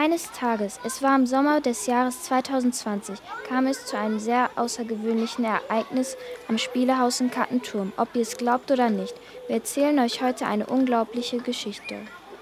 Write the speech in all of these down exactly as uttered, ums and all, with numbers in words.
Eines Tages, es war im Sommer des Jahres zweitausendzwanzig, kam es zu einem sehr außergewöhnlichen Ereignis am Spielehaus in Kattenturm. Ob ihr es glaubt oder nicht, wir erzählen euch heute eine unglaubliche Geschichte.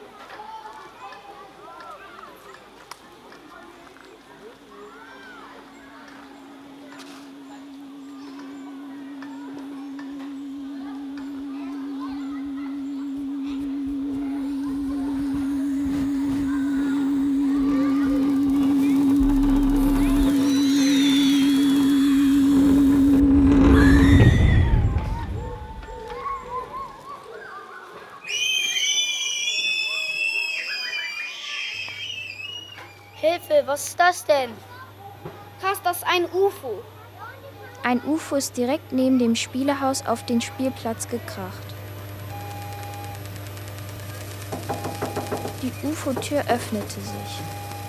Hilfe, was ist das denn? Krass, das ist ein U F O. Ein U F O ist direkt neben dem Spielehaus auf den Spielplatz gekracht. Die U F O-Tür öffnete sich.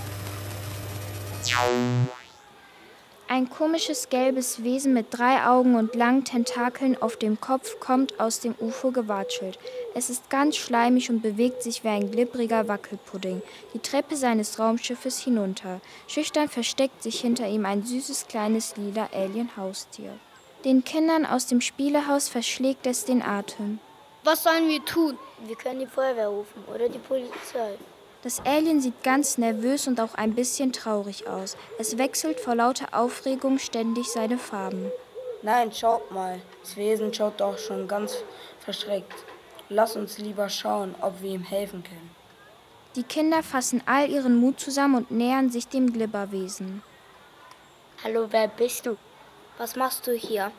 Ein komisches gelbes Wesen mit drei Augen und langen Tentakeln auf dem Kopf kommt aus dem U F O gewatschelt. Es ist ganz schleimig und bewegt sich wie ein glibbriger Wackelpudding die Treppe seines Raumschiffes hinunter. Schüchtern versteckt sich hinter ihm ein süßes kleines lila Alien-Haustier. Den Kindern aus dem Spielehaus verschlägt es den Atem. Was sollen wir tun? Wir können die Feuerwehr rufen oder die Polizei. Das Alien sieht ganz nervös und auch ein bisschen traurig aus. Es wechselt vor lauter Aufregung ständig seine Farben. Nein, schaut mal. Das Wesen schaut doch schon ganz verschreckt. Lass uns lieber schauen, ob wir ihm helfen können. Die Kinder fassen all ihren Mut zusammen und nähern sich dem Glibberwesen. Hallo, wer bist du? Was machst du hier?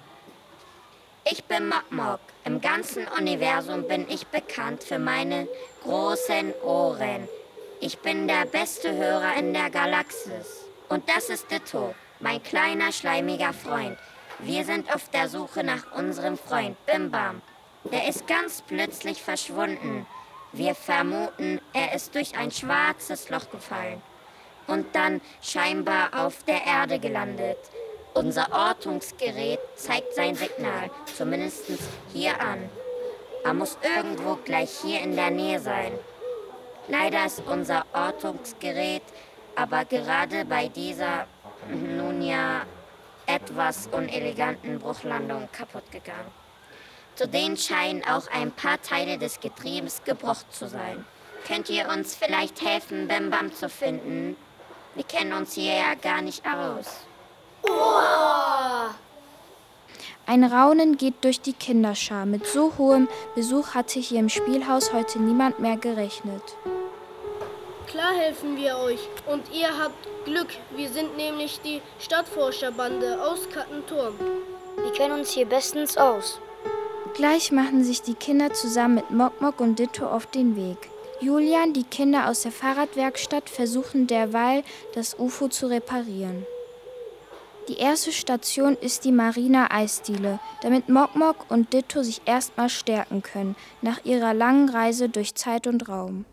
Ich bin Mok-Mok. Im ganzen Universum bin ich bekannt für meine großen Ohren. Ich bin der beste Hörer in der Galaxis. Und das ist Ditto, mein kleiner, schleimiger Freund. Wir sind auf der Suche nach unserem Freund Bimbam. Der ist ganz plötzlich verschwunden. Wir vermuten, er ist durch ein schwarzes Loch gefallen und dann scheinbar auf der Erde gelandet. Unser Ortungsgerät zeigt sein Signal, zumindest hier an. Er muss irgendwo gleich hier in der Nähe sein. Leider ist unser Ortungsgerät aber gerade bei dieser, nun ja, etwas uneleganten Bruchlandung kaputt gegangen. Zudem scheinen auch ein paar Teile des Getriebes gebrochen zu sein. Könnt ihr uns vielleicht helfen, Bimbam zu finden? Wir kennen uns hier ja gar nicht aus. Oh! Ein Raunen geht durch die Kinderschar. Mit so hohem Besuch hatte hier im Spielhaus heute niemand mehr gerechnet. Klar helfen wir euch. Und ihr habt Glück. Wir sind nämlich die Stadtforscherbande aus Kattenturm. Wir kennen uns hier bestens aus. Gleich machen sich die Kinder zusammen mit Mok-Mok und Ditto auf den Weg. Julian, die Kinder aus der Fahrradwerkstatt, versuchen derweil, das U F O zu reparieren. Die erste Station ist die Marina-Eisdiele, damit Mok-Mok und Ditto sich erstmal stärken können, nach ihrer langen Reise durch Zeit und Raum.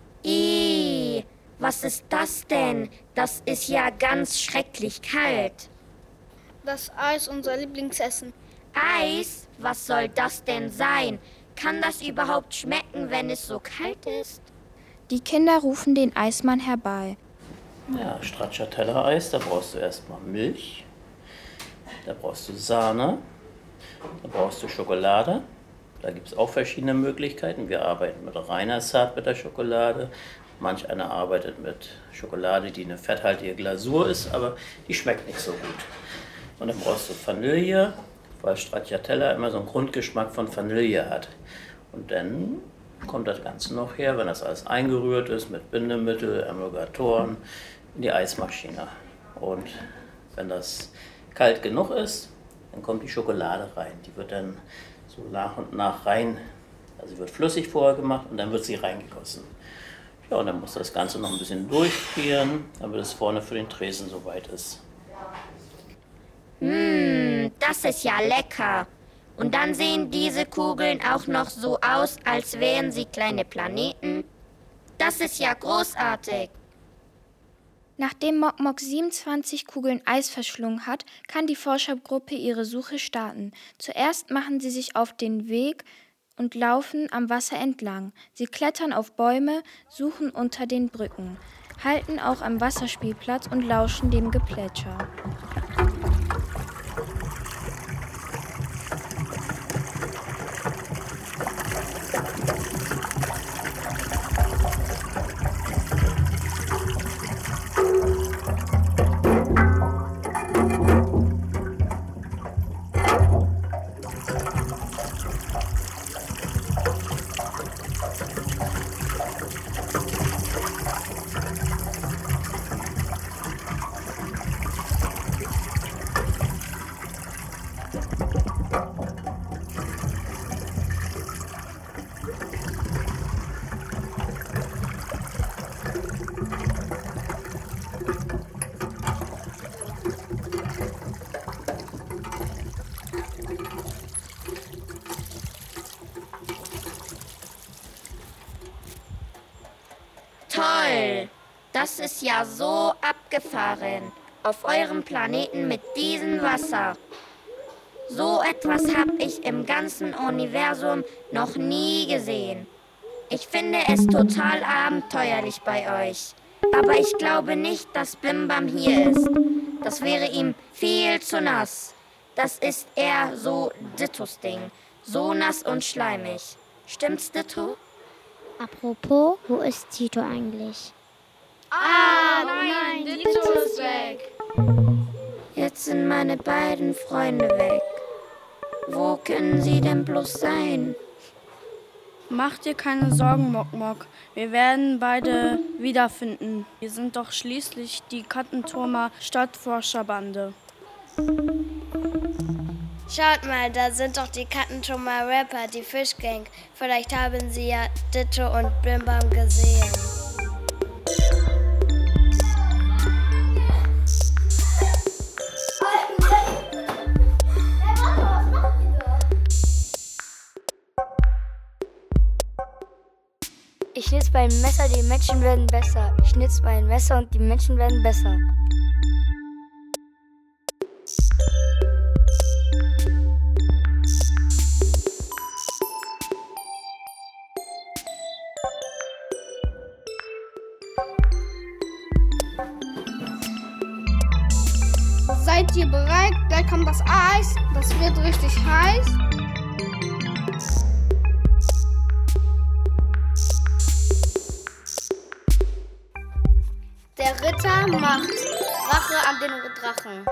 Ih, was ist das denn? Das ist ja ganz schrecklich kalt. Das Eis, unser Lieblingsessen. Eis? Was soll das denn sein? Kann das überhaupt schmecken, wenn es so kalt ist? Die Kinder rufen den Eismann herbei. Ja, Stracciatella-Eis, da brauchst du erstmal Milch, da brauchst du Sahne, da brauchst du Schokolade. Da gibt es auch verschiedene Möglichkeiten. Wir arbeiten mit reiner Zartbitterschokolade. Manch einer arbeitet mit Schokolade, die eine fetthaltige Glasur ist, aber die schmeckt nicht so gut. Und dann brauchst du Vanille, weil Stracciatella immer so einen Grundgeschmack von Vanille hat. Und dann kommt das Ganze noch her, wenn das alles eingerührt ist mit Bindemittel, Emulgatoren, in die Eismaschine. Und wenn das kalt genug ist, dann kommt die Schokolade rein. Die wird dann so nach und nach rein, also sie wird flüssig vorher gemacht und dann wird sie reingegossen. Ja, und dann muss das Ganze noch ein bisschen durchfrieren, damit es vorne für den Tresen soweit ist. Mmh, das ist ja lecker. Und dann sehen diese Kugeln auch noch so aus, als wären sie kleine Planeten. Das ist ja großartig. Nachdem Mok-Mok siebenundzwanzig Kugeln Eis verschlungen hat, kann die Forschergruppe ihre Suche starten. Zuerst machen sie sich auf den Weg und laufen am Wasser entlang. Sie klettern auf Bäume, suchen unter den Brücken. halten auch am Wasserspielplatz und lauschen dem Geplätscher. Toll! Das ist ja so abgefahren. Auf eurem Planeten mit diesem Wasser. So etwas habe ich im ganzen Universum noch nie gesehen. Ich finde es total abenteuerlich bei euch. Aber ich glaube nicht, dass Bimbam hier ist. Das wäre ihm viel zu nass. Das ist eher so Dittos Ding. So nass und schleimig. Stimmt's, Ditto? Apropos, wo ist Tito eigentlich? Ah, nein, Ditto ist weg. Jetzt sind meine beiden Freunde weg. Wo können sie denn bloß sein? Mach dir keine Sorgen, Mok-Mok. Wir werden beide wiederfinden. Wir sind doch schließlich die Kattenturmer Stadtforscherbande. Schaut mal, da sind doch die Kattenturmer Rapper, die Fischgang. Vielleicht haben sie ja Ditto und Bimbam gesehen. Ich schnitz mein Messer, die Menschen werden besser. Ich schnitz mein Messer und die Menschen werden besser. Seid ihr bereit? Gleich kommt das Eis. Das wird richtig heiß. Der Ritter macht Rache an den Drachen.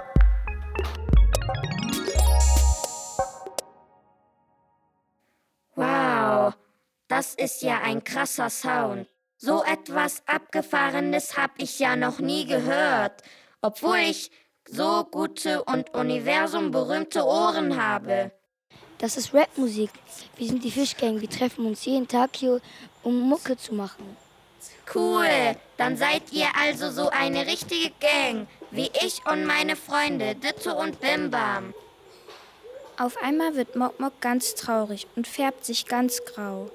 Wow, das ist ja ein krasser Sound. So etwas Abgefahrenes habe ich ja noch nie gehört, obwohl ich so gute und universumberühmte Ohren habe. Das ist Rapmusik. Wir sind die Fischgang. Wir treffen uns jeden Tag hier, um Mucke zu machen. Cool, dann seid ihr also so eine richtige Gang, wie ich und meine Freunde Ditto und Bimbam. Auf einmal wird Mok-Mok ganz traurig und färbt sich ganz grau.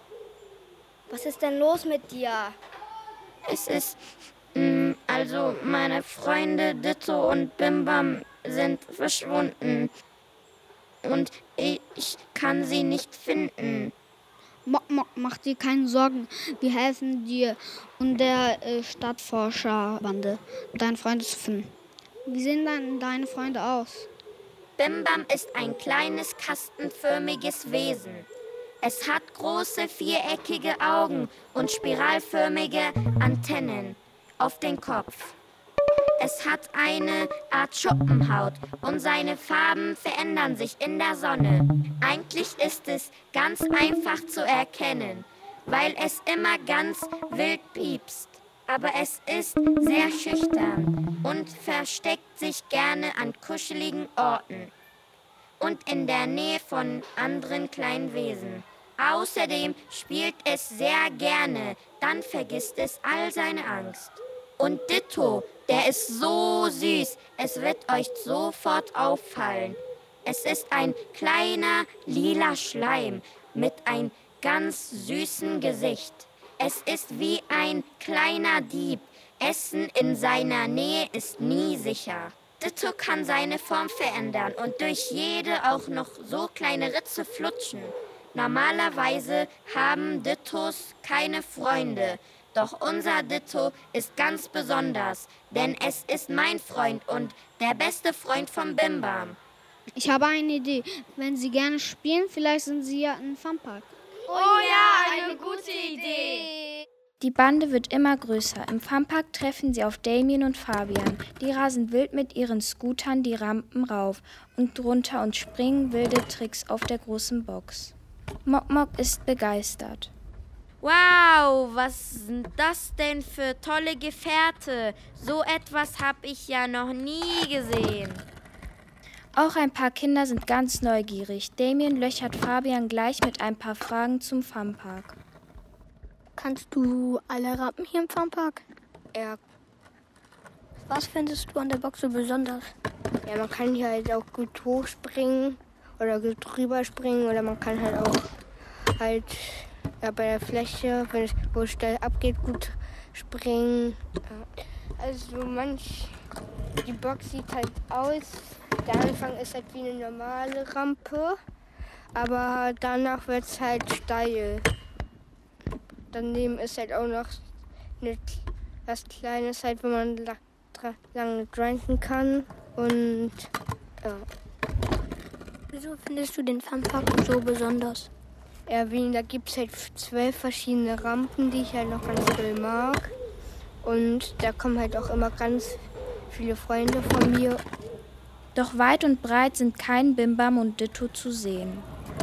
Was ist denn los mit dir? Es ist, mh, also meine Freunde Ditto und Bimbam sind verschwunden und ich kann sie nicht finden. Mok-Mok, mach dir keine Sorgen. Wir helfen dir und der äh, Stadtforscherbande, deine Freunde zu finden. Wie sehen dann deine Freunde aus? Bimbam ist ein kleines kastenförmiges Wesen. Es hat große viereckige Augen und spiralförmige Antennen auf den Kopf. Es hat eine Art Schuppenhaut und seine Farben verändern sich in der Sonne. Eigentlich ist es ganz einfach zu erkennen, weil es immer ganz wild piepst. Aber es ist sehr schüchtern und versteckt sich gerne an kuscheligen Orten und in der Nähe von anderen kleinen Wesen. Außerdem spielt es sehr gerne, dann vergisst es all seine Angst. Und Ditto, der ist so süß, es wird euch sofort auffallen. Es ist ein kleiner lila Schleim mit einem ganz süßen Gesicht. Es ist wie ein kleiner Dieb. Essen in seiner Nähe ist nie sicher. Ditto kann seine Form verändern und durch jede auch noch so kleine Ritze flutschen. Normalerweise haben Dittos keine Freunde, Doch unser Ditto ist ganz besonders, denn es ist mein Freund und der beste Freund vom Bimbam. Ich habe eine Idee. Wenn Sie gerne spielen, vielleicht sind Sie ja im Funpark. Oh ja, eine gute Idee. Die Bande wird immer größer. Im Funpark treffen sie auf Damien und Fabian. Die rasen wild mit ihren Scootern die Rampen rauf und runter und springen wilde Tricks auf der großen Box. Mok Mok ist begeistert. Wow, was sind das denn für tolle Gefährte? So etwas habe ich ja noch nie gesehen. Auch ein paar Kinder sind ganz neugierig. Damien löchert Fabian gleich mit ein paar Fragen zum Funpark. Kannst du alle Rampen hier im Funpark? Ja. Was findest du an der Box so besonders? Ja, man kann hier halt auch gut hochspringen oder gut drüber springen oder man kann halt auch halt ja, bei der Fläche, wenn es, wo es steil abgeht, gut springen. Ja. Also manch, die Box sieht halt aus, der Anfang ist halt wie eine normale Rampe, aber danach wird es halt steil. Daneben ist halt auch noch eine, was Kleines, halt, wo man la, tra, lange grinden kann. Und ja. Wieso findest du den Funpark so besonders? Ja, wie, da gibt es halt zwölf verschiedene Rampen, die ich halt noch ganz doll mag. Und da kommen halt auch immer ganz viele Freunde von mir. Doch weit und breit sind kein Bimbam und Ditto zu sehen.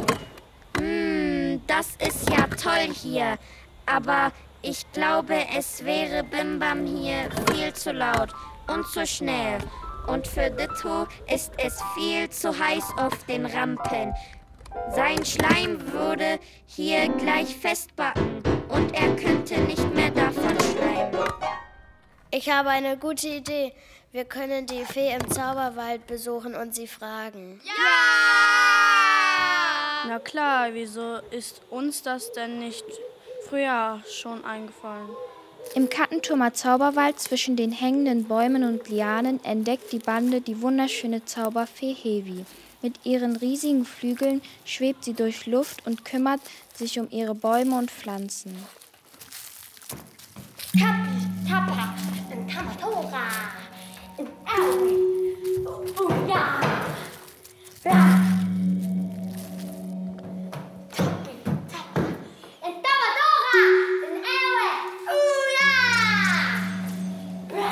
Hm, das ist ja toll hier. Aber ich glaube, es wäre Bimbam hier viel zu laut und zu schnell. Und für Ditto ist es viel zu heiß auf den Rampen. Sein Schleim würde hier gleich festbacken und er könnte nicht mehr davon schleimen. Ich habe eine gute Idee. Wir können die Fee im Zauberwald besuchen und sie fragen. Ja! Na klar, wieso ist uns das denn nicht früher schon eingefallen? Im Kattenturmer Zauberwald zwischen den hängenden Bäumen und Lianen entdeckt die Bande die wunderschöne Zauberfee Hevi. Mit ihren riesigen Flügeln schwebt sie durch Luft und kümmert sich um ihre Bäume und Pflanzen. Kapi, Tapa, in Tamatora, in Au, oh, oh ja, ja. Kapi, Tapa, in Tamatora, in Au, oh ja.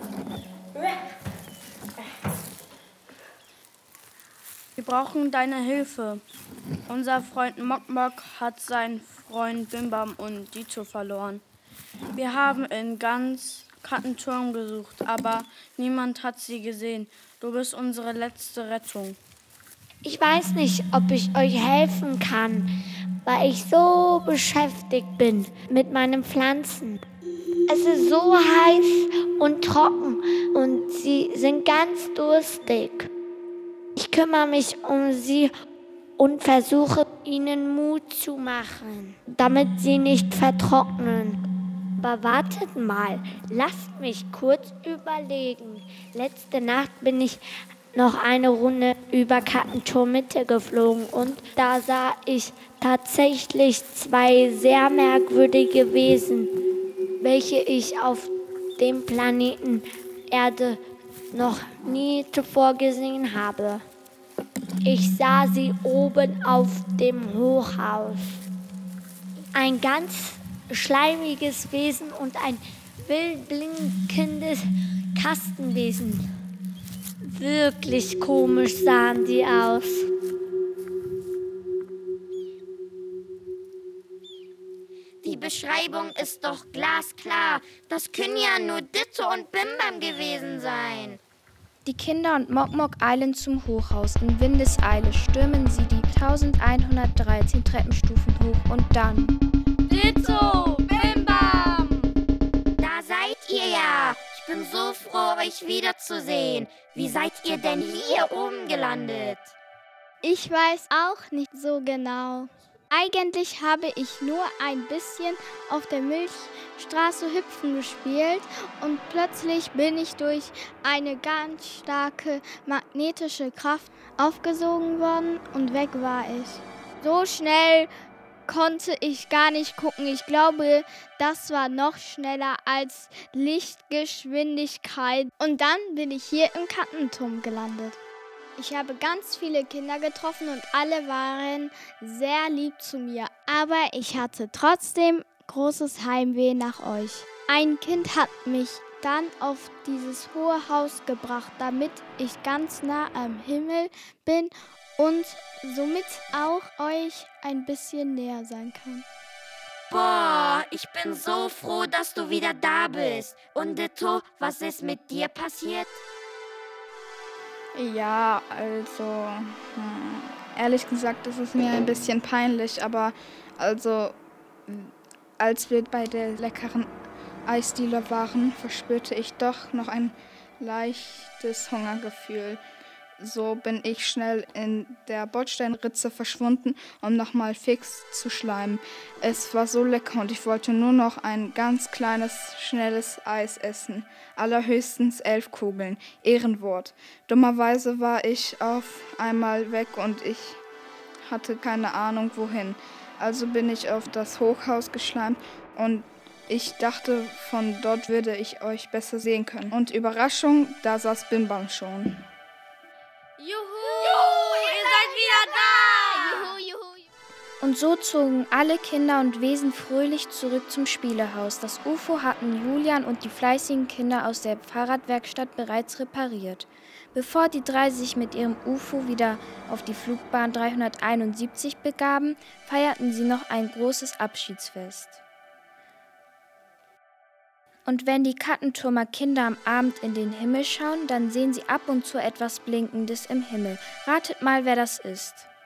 Wir brauchen deine Hilfe. Unser Freund Mok Mok hat seinen Freund Bimbam und Ditto verloren. Wir haben in ganz Kattenturm gesucht, aber niemand hat sie gesehen. Du bist unsere letzte Rettung. Ich weiß nicht, ob ich euch helfen kann, weil ich so beschäftigt bin mit meinen Pflanzen. Es ist so heiß und trocken und sie sind ganz durstig. Ich kümmere mich um sie und versuche, ihnen Mut zu machen, damit sie nicht vertrocknen. Aber wartet mal, lasst mich kurz überlegen. Letzte Nacht bin ich noch eine Runde über Kattenturm Mitte geflogen und da sah ich tatsächlich zwei sehr merkwürdige Wesen, welche ich auf dem Planeten Erde noch nie zuvor gesehen habe. Ich sah sie oben auf dem Hochhaus. Ein ganz schleimiges Wesen und ein wild blinkendes Kastenwesen. Wirklich komisch sahen die aus. Die Beschreibung ist doch glasklar. Das können ja nur Ditto und Bimbam gewesen sein. Die Kinder und Mok Mok eilen zum Hochhaus. In Windeseile stürmen sie die elfhundertdreizehn Treppenstufen hoch und dann... Ditto! Bimbam! Da seid ihr ja! Ich bin so froh, euch wiederzusehen. Wie seid ihr denn hier oben gelandet? Ich weiß auch nicht so genau. Eigentlich habe ich nur ein bisschen auf der Milchstraße hüpfen gespielt und plötzlich bin ich durch eine ganz starke magnetische Kraft aufgesogen worden und weg war ich. So schnell konnte ich gar nicht gucken. Ich glaube, das war noch schneller als Lichtgeschwindigkeit. Und dann bin ich hier im Kattenturm gelandet. Ich habe ganz viele Kinder getroffen und alle waren sehr lieb zu mir. Aber ich hatte trotzdem großes Heimweh nach euch. Ein Kind hat mich dann auf dieses hohe Haus gebracht, damit ich ganz nah am Himmel bin und somit auch euch ein bisschen näher sein kann. Boah, ich bin so froh, dass du wieder da bist. Und Ditto, was ist mit dir passiert? Ja, also, hm, ehrlich gesagt, ist es mir ein bisschen peinlich, aber also, als wir bei der leckeren Eisdiele waren, verspürte ich doch noch ein leichtes Hungergefühl. So bin ich schnell in der Bordsteinritze verschwunden, um nochmal fix zu schleimen. Es war so lecker und ich wollte nur noch ein ganz kleines, schnelles Eis essen. Allerhöchstens elf Kugeln. Ehrenwort. Dummerweise war ich auf einmal weg und ich hatte keine Ahnung wohin. Also bin ich auf das Hochhaus geschleimt und ich dachte, von dort würde ich euch besser sehen können. Und Überraschung, da saß Bimbam schon. Juhu! Juhu, ihr seid wieder da! Juhu, juhu. Und so zogen alle Kinder und Wesen fröhlich zurück zum Spielehaus. Das U F O hatten Julian und die fleißigen Kinder aus der Fahrradwerkstatt bereits repariert. Bevor die drei sich mit ihrem U F O wieder auf die Flugbahn dreihunderteinundsiebzig begaben, feierten sie noch ein großes Abschiedsfest. Und wenn die Kattenturmer Kinder am Abend in den Himmel schauen, dann sehen sie ab und zu etwas Blinkendes im Himmel. Ratet mal, wer das ist.